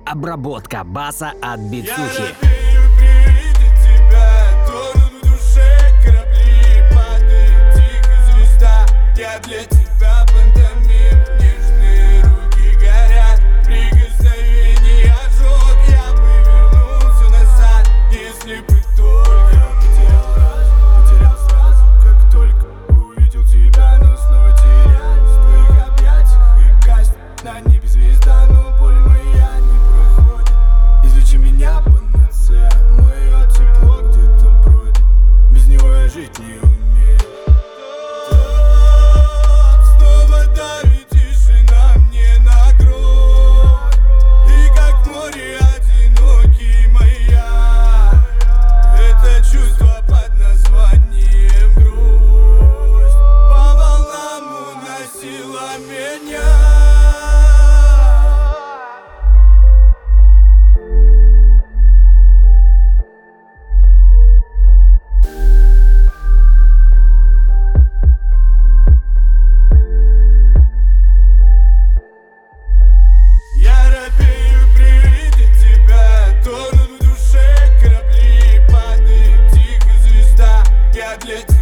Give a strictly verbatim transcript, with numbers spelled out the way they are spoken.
Обработка баса от Битсухи. Я робею при виде тебя, тонут в душе корабли, падает тихо звезда. Я для тебя пантомим, нежные руки горят, прикосновение ожог. Я бы вернулся назад, если бы только потерял разум, потерял сразу, как только увидел тебя, но снова теряюсь в твоих объятиях и гаснет на небе звезда, но боль моя не проходит. Излечи меня, панацея, мое тепло где-то бродит, без него я жить не умею. Так, снова давит тишина мне на грудь, и как в море одинокий маяк, это чувство под названием грусть по волнам уносило меня. Я робею при виде тебя, тонут в душе корабли, падает тихо звезда. Я для тебя